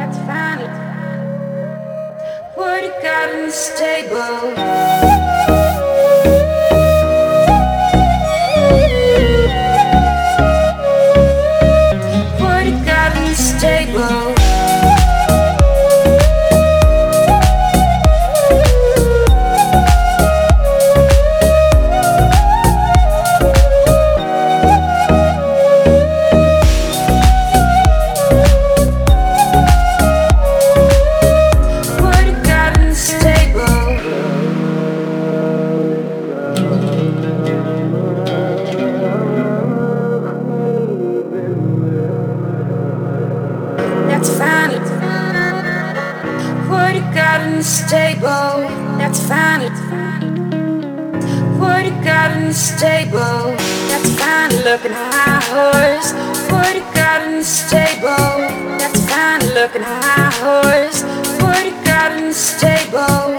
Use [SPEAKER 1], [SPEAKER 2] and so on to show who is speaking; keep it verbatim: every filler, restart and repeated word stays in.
[SPEAKER 1] That's fine. What you got in the stable? What you got in the stable? What you got in the stable? That's fine. What you got in the stable? That's fine. What you got in the stable? That's fine. Looking high horse. What you got in the stable? That's fine. Looking high horse. What you got in the stable?